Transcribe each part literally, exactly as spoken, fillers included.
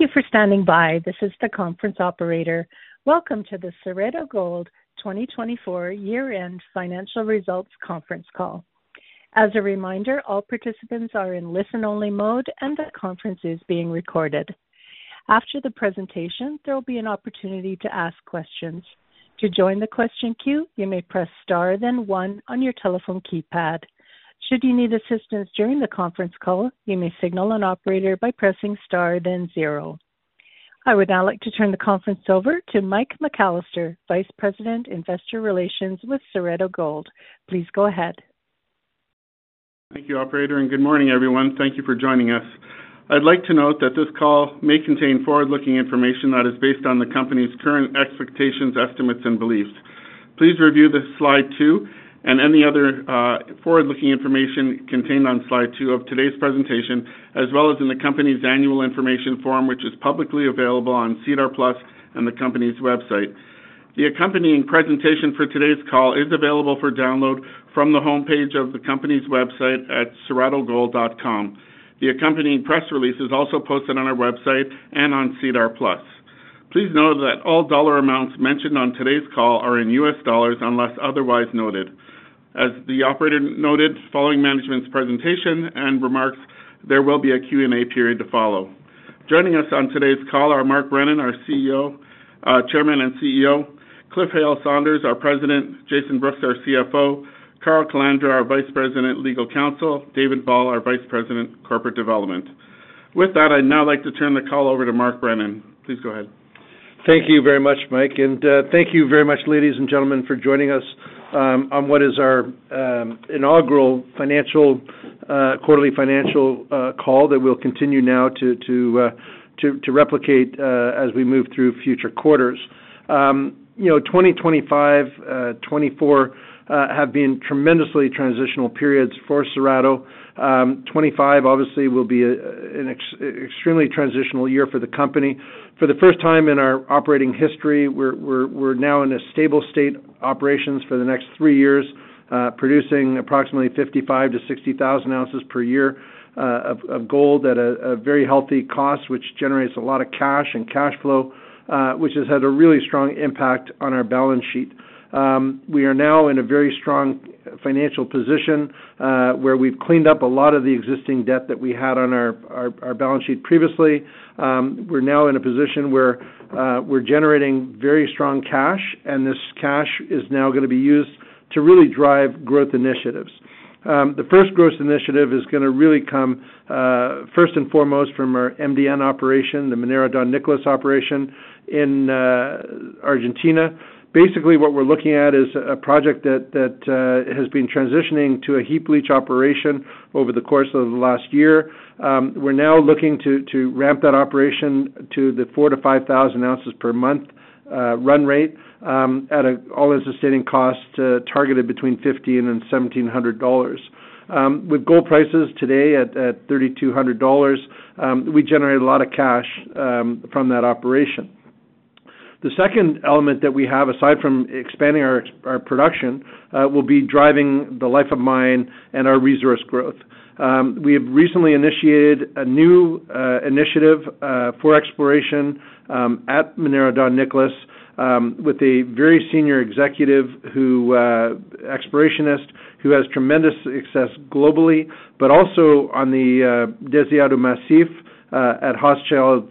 you for standing by. This is the conference operator. Welcome to the Cerrado Gold twenty twenty-four year-end financial results conference call. As a reminder, all participants are in listen-only mode and the conference is being recorded. After the presentation, there will be an opportunity to ask questions. To join the question queue, you may press star then one on your telephone keypad. Should you need assistance during the conference call, you may signal an operator by pressing star then zero. I would now like to turn the conference over to Mike McAllister, Vice President, Investor Relations with Cerrado Gold. Please go ahead. Thank you, operator, and good morning, everyone. Thank you for joining us. I'd like to note that this call may contain forward-looking information that is based on the company's current expectations, estimates, and beliefs. Please review the slide two and any other uh, forward-looking information contained on slide two of today's presentation, as well as in the company's annual information form, which is publicly available on SEDAR Plus and the company's website. The accompanying presentation for today's call is available for download from the homepage of the company's website at cerrado gold dot com. The accompanying press release is also posted on our website and on SEDAR Plus. Please note that all dollar amounts mentioned on today's call are in U S dollars unless otherwise noted. As the operator noted, following management's presentation and remarks, there will be a Q and A period to follow. Joining us on today's call are Mark Brennan, our C E O, uh, Chairman and C E O, Cliff Hale-Saunders, our President, Jason Brooks, our C F O, Carl Calandra, our Vice President, Legal Counsel, David Ball, our Vice President, Corporate Development. With that, I'd now like to turn the call over to Mark Brennan. Please go ahead. Thank you very much, Mike, and uh, thank you very much, ladies and gentlemen, for joining us um, on what is our um, inaugural financial uh, quarterly financial uh, call that we'll continue now to to uh, to, to replicate uh, as we move through future quarters. Um, you know, twenty twenty-five, uh, twenty-four uh, have been tremendously transitional periods for Cerrado. Um, twenty-five obviously will be a, an ex- extremely transitional year for the company. For the first time in our operating history, we're, we're, we're now in a stable state operations for the next three years, uh, producing approximately fifty-five to sixty thousand ounces per year uh, of, of gold at a, a very healthy cost, which generates a lot of cash and cash flow, uh, which has had a really strong impact on our balance sheet. Um, we are now in a very strong financial position uh, where we've cleaned up a lot of the existing debt that we had on our, our, our balance sheet previously. Um, we're now in a position where uh, we're generating very strong cash, and this cash is now going to be used to really drive growth initiatives. Um, the first growth initiative is going to really come uh, first and foremost from our M D N operation, the Minera Don Nicolas operation in uh, Argentina. Basically, what we're looking at is a project that, that uh, has been transitioning to a heap leach operation over the course of the last year. Um, we're now looking to, to ramp that operation to the four to five thousand ounces per month uh, run rate um, at an all-in sustaining cost uh, targeted between fifteen dollars and seventeen hundred dollars. Um, with gold prices today at, at three thousand two hundred dollars, um, we generate a lot of cash um, from that operation. The second element that we have, aside from expanding our, our production, uh, will be driving the life of mine and our resource growth. Um, we have recently initiated a new uh, initiative uh, for exploration um, at Minera Don Nicolas um, with a very senior executive who, uh, explorationist, who has tremendous success globally, but also on the uh, Deseado Massif uh, at Hochschild's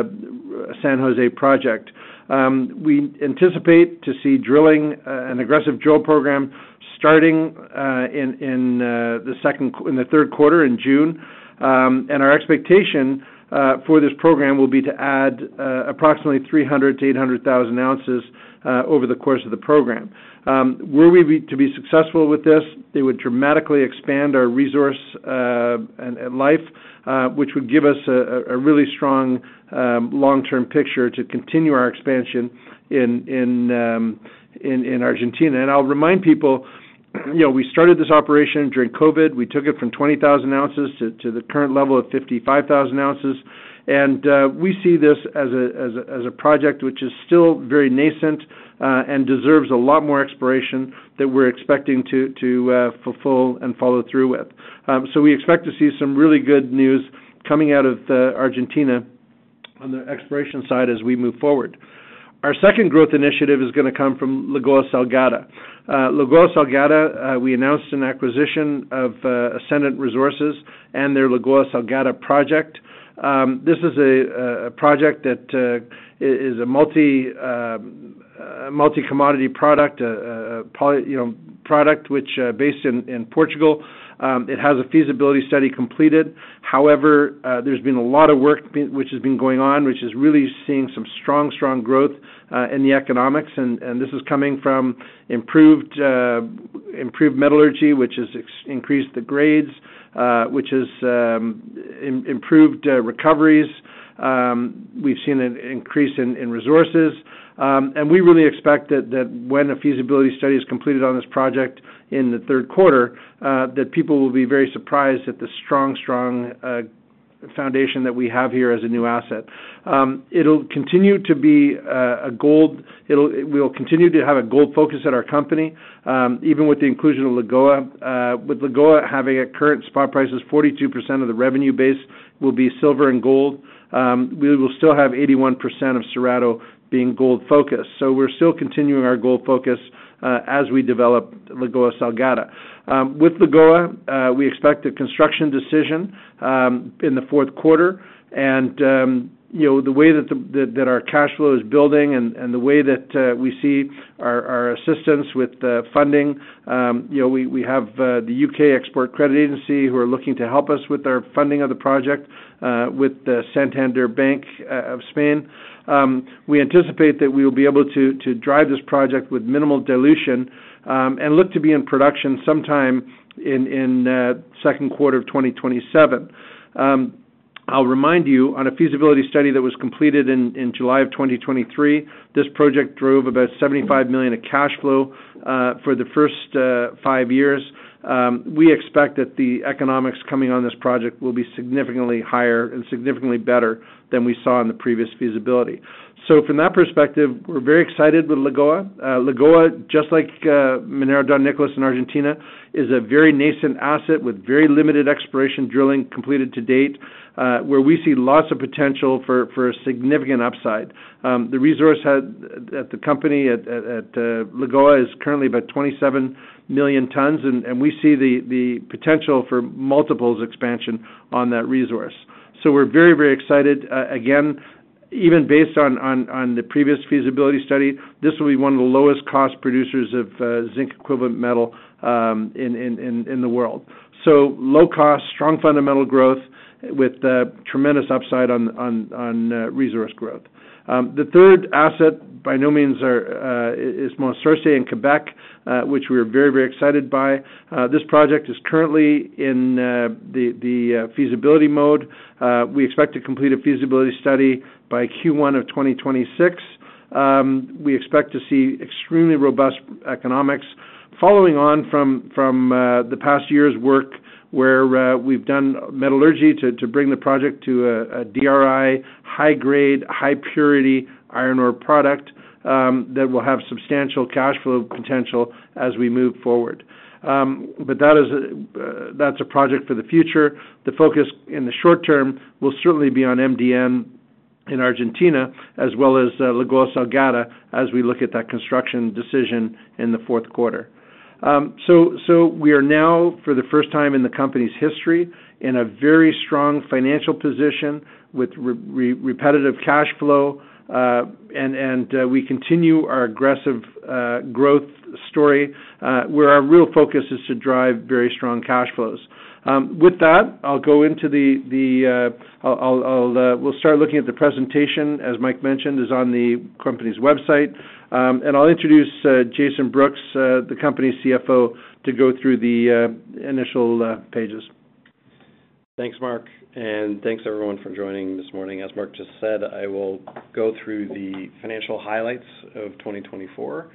uh, San Jose project. Um, we anticipate to see drilling, uh, an aggressive drill program starting uh, in in uh, the second in the third quarter in June, um, and our expectation uh, for this program will be to add uh, approximately three hundred to eight hundred thousand ounces uh, over the course of the program. Um, were we be, to be successful with this, they would dramatically expand our resource uh, and, and life, uh, which would give us a, a really strong um, long-term picture to continue our expansion in in, um, in in Argentina. And I'll remind people, you know, we started this operation during COVID. We took it from twenty thousand ounces to, to the current level of fifty-five thousand ounces. And uh, we see this as a, as a as a project which is still very nascent uh, and deserves a lot more exploration that we're expecting to to uh, fulfill and follow through with. Um, so we expect to see some really good news coming out of uh, Argentina on the exploration side as we move forward. Our second growth initiative is going to come from Lagoa Salgada. Uh, Lagoa Salgada, uh, we announced an acquisition of uh, Ascendant Resources and their Lagoa Salgada project. Um, this is a, a project that uh, is a multi uh, uh, multi commodity product, a, a poly, you know product which uh, based in, in Portugal. Um, it has a feasibility study completed. However, uh, there's been a lot of work be, which has been going on, which is really seeing some strong, strong growth uh, in the economics, and, and this is coming from improved uh, improved metallurgy, which has ex- increased the grades, uh, which has um, in, improved uh, recoveries. Um, we've seen an increase in, in resources, um, and we really expect that, that when a feasibility study is completed on this project in the third quarter, uh, that people will be very surprised at the strong, strong uh, foundation that we have here as a new asset. Um, it'll continue to be uh, a gold. It'll we'll continue to have a gold focus at our company, um, even with the inclusion of Lagoa. Uh, with Lagoa having at current spot prices, forty-two percent of the revenue base will be silver and gold. Um, we will still have eighty-one percent of Cerrado being gold focused. So we're still continuing our gold focus uh, as we develop Lagoa Salgada. Um, with Lagoa, uh, we expect a construction decision um, in the fourth quarter, and um, you know the way that the, that, that our cash flow is building, and, and the way that uh, we see our, our assistance with uh, funding. Um, you know, we we have uh, the U K Export Credit Agency who are looking to help us with our funding of the project uh, with the Santander Bank uh, of Spain. Um, we anticipate that we will be able to to drive this project with minimal dilution um, and look to be in production sometime in in uh, second quarter of twenty twenty-seven. Um, I'll remind you, on a feasibility study that was completed in, in July of twenty twenty-three, this project drove about seventy-five million dollars of cash flow uh, for the first uh, five years. Um, we expect that the economics coming on this project will be significantly higher and significantly better than we saw in the previous feasibility. So from that perspective, we're very excited with Lagoa. Uh, Lagoa, just like uh, Minera Don Nicolas in Argentina, is a very nascent asset with very limited exploration drilling completed to date, uh, where we see lots of potential for, for a significant upside. Um, the resource had, at the company at, at, at uh, Lagoa is currently about twenty-seven million tons, and, and we see the, the potential for multiples expansion on that resource. So we're very, very excited. Uh, again, even based on, on, on the previous feasibility study, this will be one of the lowest cost producers of uh, zinc equivalent metal um, in, in, in, in the world. So low cost, strong fundamental growth with uh, tremendous upside on, on, on uh, resource growth. Um, the third asset, by no means, are, uh, is Mont Sorcier in Quebec, uh, which we are very, very excited by. Uh, this project is currently in uh, the, the uh, feasibility mode. Uh, we expect to complete a feasibility study by Q one of twenty twenty-six. Um, we expect to see extremely robust economics, following on from, from uh, the past year's work where uh, we've done metallurgy to, to bring the project to a, a D R I, high-grade, high-purity iron ore product um, that will have substantial cash flow potential as we move forward. Um, but that is a, uh, that's a project for the future. The focus in the short term will certainly be on M D N in Argentina, as well as uh, Lagoa Salgada, as we look at that construction decision in the fourth quarter. Um, so, so we are now, for the first time in the company's history, in a very strong financial position with re- re- repetitive cash flow, uh, and and uh, we continue our aggressive uh, growth story, uh, where our real focus is to drive very strong cash flows. Um, with that, I'll go into the the. Uh, I'll, I'll uh, we'll start looking at the presentation, as Mike mentioned, is on the company's website, um, and I'll introduce uh, Jason Brooks, uh, the company's C F O, to go through the uh, initial uh, pages. Thanks, Mark, and thanks everyone for joining this morning. As Mark just said, I will go through the financial highlights of twenty twenty-four.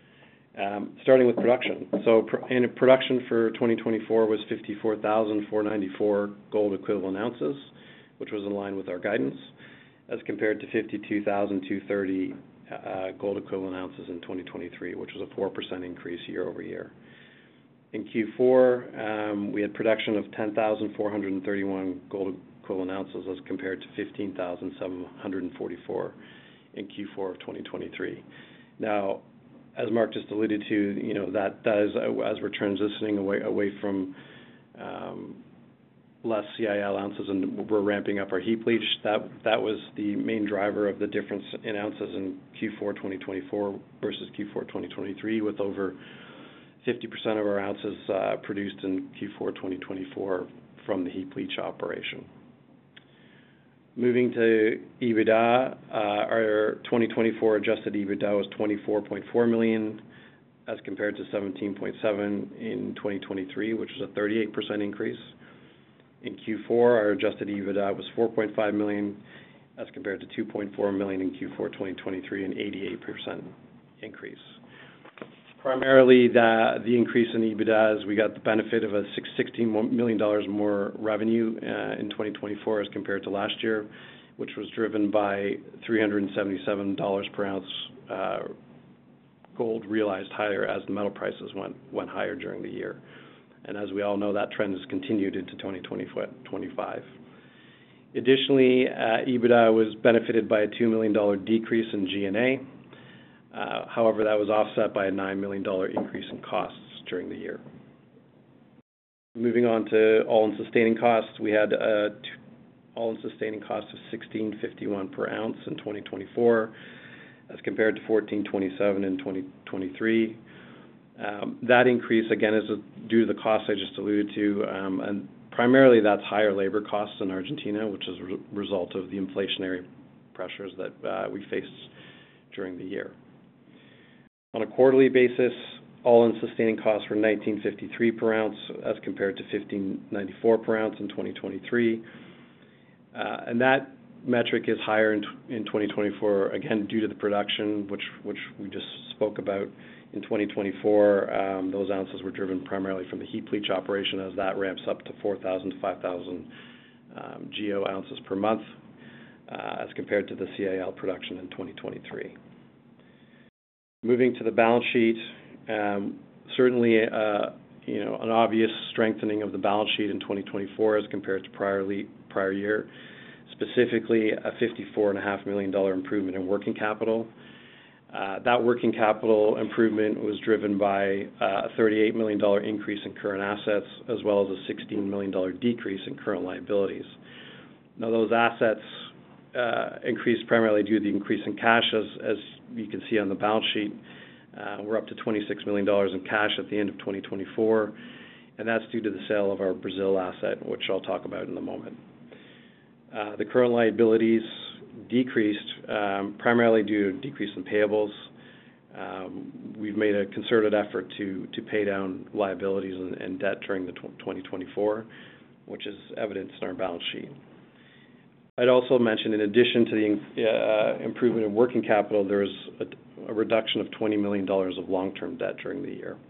Um, starting with production. So pr- and production for twenty twenty-four was fifty-four thousand four hundred ninety-four gold equivalent ounces, which was in line with our guidance, as compared to fifty-two thousand two hundred thirty uh, gold equivalent ounces in twenty twenty-three, which was a four percent increase year over year. In Q four, um, we had production of ten thousand four hundred thirty-one gold equivalent ounces as compared to fifteen thousand seven hundred forty-four in Q four of twenty twenty-three. Now, as Mark just alluded to, you know, that, that is, as we're transitioning away, away from um, less C I L ounces and we're ramping up our heap leach, that, that was the main driver of the difference in ounces in Q four twenty twenty-four versus Q four twenty twenty-three, with over fifty percent of our ounces uh, produced in Q four twenty twenty-four from the heap leach operation. Moving to EBITDA, uh, our twenty twenty-four adjusted EBITDA was twenty-four point four million dollars as compared to seventeen point seven in twenty twenty-three, which was a thirty-eight percent increase. In Q four, our adjusted EBITDA was four point five million dollars as compared to two point four million dollars in Q four twenty twenty-three, an eighty-eight percent increase. Primarily, the, the increase in EBITDA is we got the benefit of a sixteen million dollars more revenue uh, in twenty twenty-four as compared to last year, which was driven by three hundred seventy-seven dollars per ounce uh, gold realized higher as the metal prices went, went higher during the year. And as we all know, that trend has continued into twenty twenty-five. Additionally, uh, EBITDA was benefited by a two million dollars decrease in G and A. Uh, however, that was offset by a nine million dollars increase in costs during the year. Moving on to all-in sustaining costs, we had uh, all-in sustaining costs of sixteen fifty-one per ounce in twenty twenty-four, as compared to fourteen twenty-seven in twenty twenty-three. Um, that increase, again, is due to the costs I just alluded to, um, and primarily that's higher labor costs in Argentina, which is a re- result of the inflationary pressures that uh, we faced during the year. On a quarterly basis, all-in sustaining costs were nineteen fifty-three per ounce as compared to fifteen ninety-four per ounce in twenty twenty-three. Uh, and that metric is higher in, t- in twenty twenty-four, again, due to the production, which, which we just spoke about. In twenty twenty-four, um, those ounces were driven primarily from the heap leach operation as that ramps up to four thousand to five thousand um, G O ounces per month uh, as compared to the C I L production in twenty twenty-three. Moving to the balance sheet, um, certainly uh, you know, an obvious strengthening of the balance sheet in twenty twenty-four as compared to prior, le- prior year, specifically a fifty-four point five million dollars improvement in working capital. Uh, that working capital improvement was driven by uh, a thirty-eight million dollars increase in current assets as well as a sixteen million dollars decrease in current liabilities. Now, those assets uh, increased primarily due to the increase in cash, as, as you can see on the balance sheet. Uh, we're up to twenty-six million dollars in cash at the end of twenty twenty-four, and that's due to the sale of our Brazil asset, which I'll talk about in a moment. Uh, the current liabilities decreased um, primarily due to a decrease in payables. Um, we've made a concerted effort to to pay down liabilities and, and debt during the twenty twenty-four, which is evidenced in our balance sheet. I'd also mention, in addition to the uh, improvement in working capital, there's a, a reduction of twenty million dollars of long-term debt during the year.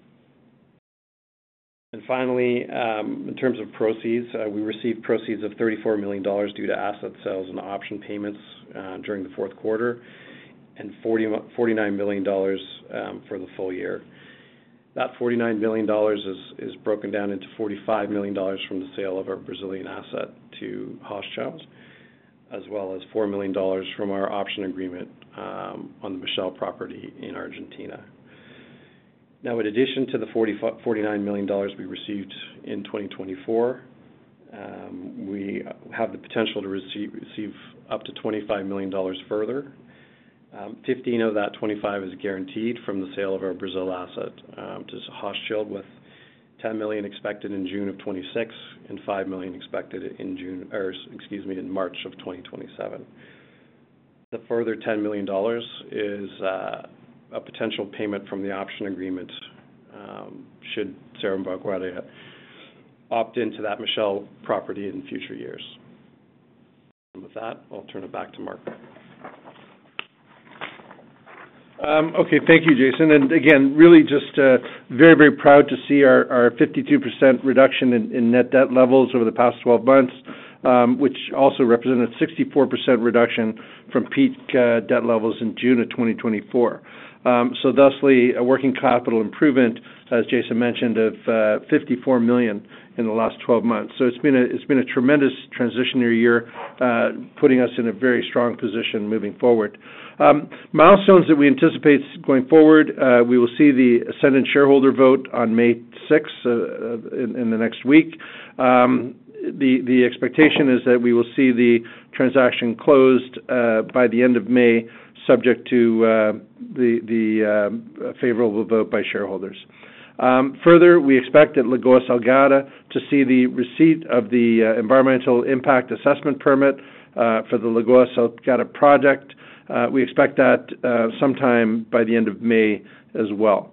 And finally, um, in terms of proceeds, uh, we received proceeds of thirty-four million dollars due to asset sales and option payments uh, during the fourth quarter, and forty-nine million dollars um, for the full year. That forty-nine million dollars is, is broken down into forty-five million dollars from the sale of our Brazilian asset to Hochschild, as well as four million dollars from our option agreement um, on the Michelle property in Argentina. Now, in addition to the forty-nine million dollars we received in twenty twenty-four, um, we have the potential to receive, receive up to twenty-five million dollars further. Um, fifteen of that twenty-five is guaranteed from the sale of our Brazil asset um, to Hochschild, with ten million dollars expected in June of twenty-six and five million dollars expected in June, or excuse me, in March of twenty twenty-seven. The further ten million dollars is uh, a potential payment from the option agreement um, should Cerro Vanguardia opt into that Michelle property in future years. And with that, I'll turn it back to Mark. Um, okay, thank you, Jason. And again, really just uh, very, very proud to see our, our fifty-two percent reduction in, in net debt levels over the past twelve months. um, which also represented a sixty-four percent reduction from peak uh, debt levels in June of twenty twenty-four. Um, so thusly, a working capital improvement, as Jason mentioned, of uh, fifty-four million dollars in the last twelve months. So it's been a it's been a tremendous transitionary year, uh, putting us in a very strong position moving forward. Um, milestones that we anticipate going forward, uh, we will see the Ascendant shareholder vote on May sixth uh, in, in the next week. Um, the the expectation is that we will see the transaction closed uh, by the end of May, subject to uh, the the uh, favorable vote by shareholders. Um, further, we expect at Lagoa Salgada to see the receipt of the uh, environmental impact assessment permit uh, for the Lagoa Salgada project. Uh, we expect that uh, sometime by the end of May as well.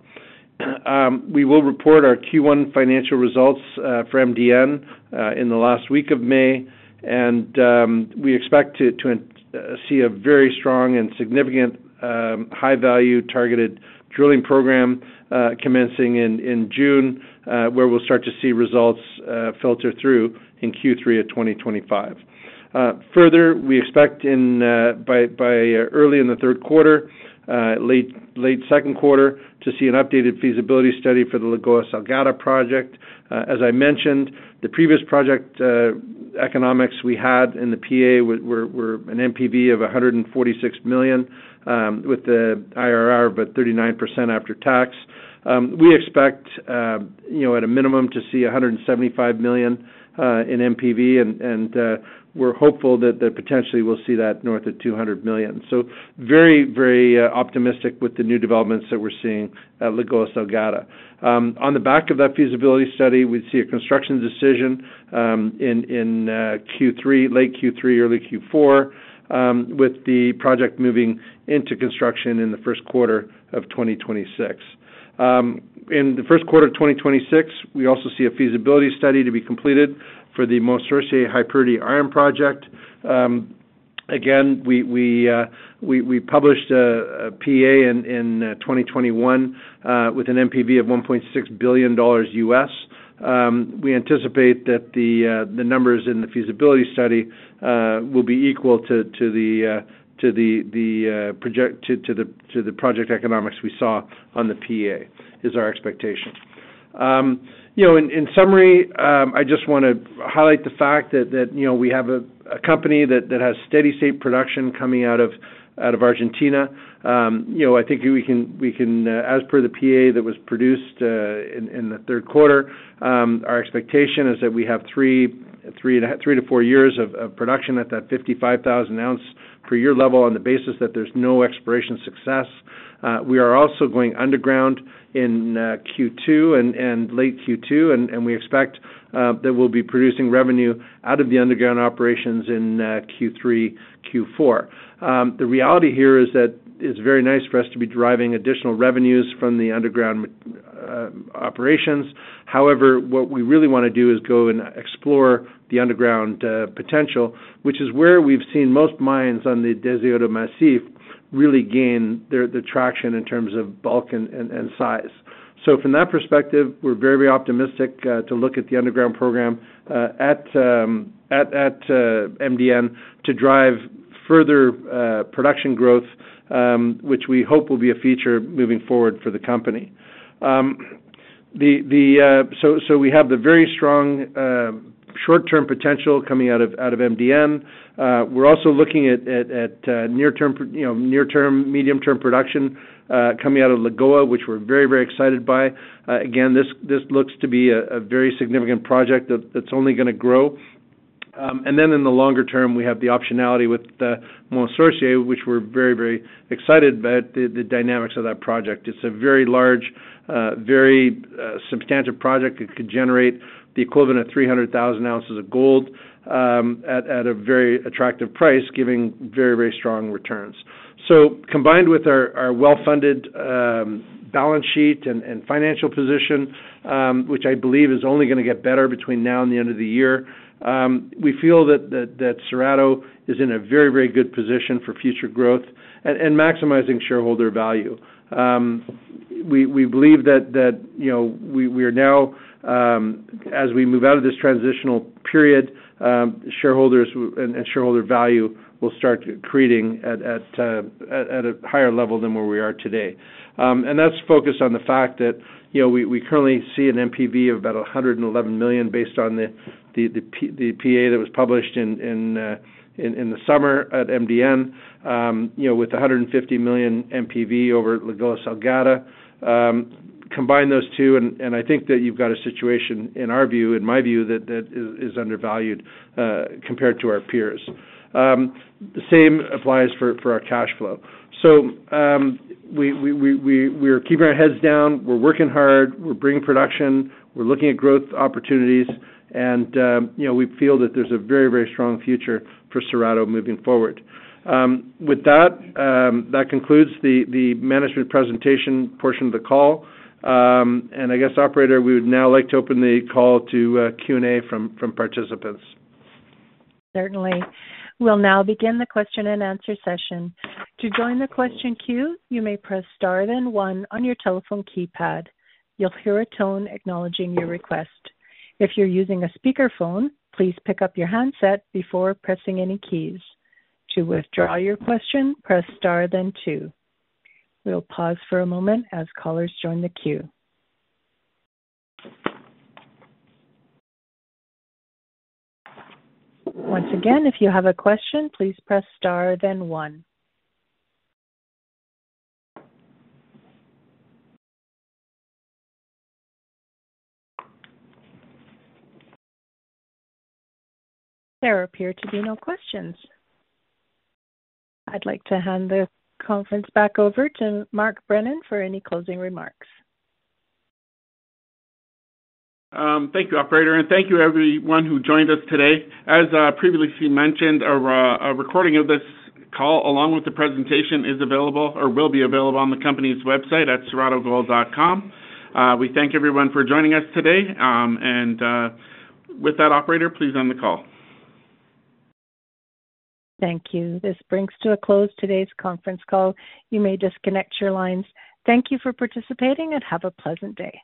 Um, we will report our Q one financial results uh, for M D N uh, in the last week of May, and um, we expect to, to uh, see a very strong and significant um, high-value targeted drilling program uh, commencing in, in June, uh, where we'll start to see results uh, filter through in Q three of twenty twenty-five. Uh, further, we expect in uh, by by uh, early in the third quarter, uh, late late second quarter, to see an updated feasibility study for the Lagoa Salgada project. Uh, as I mentioned, the previous project uh, economics we had in the P A were, were, were an N P V of one hundred forty-six million dollars, um, with the I R R of about thirty-nine percent after tax. Um, we expect, uh, you know, at a minimum to see one hundred seventy-five million dollars uh, in N P V, and, and uh, we're hopeful that, that potentially we'll see that north of two hundred million dollars. So very, very uh, optimistic with the new developments that we're seeing at Lagoa Salgada. Um, on the back of that feasibility study, we'd see a construction decision um, in, in uh, Q three, late Q three, early Q four, um, with the project moving into construction in the first quarter of twenty twenty-six. Um, in the first quarter of twenty twenty-six, we also see a feasibility study to be completed for the Mont Sorcier High Purity Iron Project. Um, again, we we, uh, we we published a, a P A in, in uh, twenty twenty-one uh, with an N P V of one point six billion dollars U S. Um, we anticipate that the uh, the numbers in the feasibility study uh, will be equal to to the uh, to the the uh, project to, to the to the project economics we saw on the P A is our expectation. Um, you know, in, in summary, um, I just want to highlight the fact that, that you know we have a, a company that, that has steady state production coming out of out of Argentina. Um, you know, I think we can we can uh, as per the P A that was produced uh, in, in the third quarter, um, our expectation is that we have three three to three to four years of, of production at that fifty-five thousand ounce per year level on the basis that there's no exploration success. Uh, we are also going underground in uh, Q two and, and late Q two, and, and we expect uh, that we'll be producing revenue out of the underground operations in uh, Q three, Q four. Um, the reality here is that it's very nice for us to be deriving additional revenues from the underground uh, operations. However, what we really want to do is go and explore the underground uh, potential, which is where we've seen most mines on the Deseado Massif really gain their, their traction in terms of bulk and, and, and size. So from that perspective, we're very, very optimistic uh, to look at the underground program uh, at um, at, at uh, M D N to drive further uh, production growth, um, which we hope will be a feature moving forward for the company. Um, the the uh, so so we have the very strong uh, short-term potential coming out of out of M D N. Uh, we're also looking at at, at uh, near-term, you know, near-term, medium-term production uh, coming out of Lagoa, which we're very, very excited by. Uh, again, this this looks to be a, a very significant project that, that's only going to grow. Um, and then in the longer term, we have the optionality with uh, Mont Sorcier, which we're very, very excited about the, the dynamics of that project. It's a very large, uh, very uh, substantive project. It could generate the equivalent of three hundred thousand ounces of gold um, at, at a very attractive price, giving very, very strong returns. So combined with our, our well-funded um, balance sheet and, and financial position, um, which I believe is only going to get better between now and the end of the year, um, we feel that, that, that Cerrado is in a very, very good position for future growth and, and maximizing shareholder value. Um, we, we believe that, that you know, we, we are now, um, as we move out of this transitional period, um, shareholders and, and shareholder value will start accreting at at, uh, at at a higher level than where we are today. Um, and that's focused on the fact that, you know, we, we currently see an N P V of about one hundred eleven million based on the the the, P, the P A that was published in in, uh, in in the summer at M D N. Um, you know, with one hundred fifty million N P V over Lagoa Salgada. Um, combine those two, and, and I think that you've got a situation, in our view, in my view, that, that is, is undervalued uh, compared to our peers. Um, the same applies for, for our cash flow. So um, we, we, we, we, we're keeping our heads down, we're working hard, we're bringing production, we're looking at growth opportunities, and um, you know, we feel that there's a very, very strong future for Cerrado moving forward. Um, with that, um, that concludes the, the management presentation portion of the call. Um, and I guess, operator, we would now like to open the call to uh, Q and A from, from participants. Certainly. We'll now begin the question and answer session. To join the question queue, you may press star then one on your telephone keypad. You'll hear a tone acknowledging your request. If you're using a speakerphone, please pick up your handset before pressing any keys. To withdraw your question, press star then two. We'll pause for a moment as callers join the queue. Once again, if you have a question, please press star then one. There appear to be no questions. I'd like to hand the conference back over to Mark Brennan for any closing remarks. Um, thank you, operator, and thank you everyone who joined us today. As uh, previously mentioned, a, uh, a recording of this call along with the presentation is available or will be available on the company's website at cerrado gold dot com. Uh, we thank everyone for joining us today, um, and uh, with that, operator, please end the call. Thank you. This brings to a close today's conference call. You may disconnect your lines. Thank you for participating and have a pleasant day.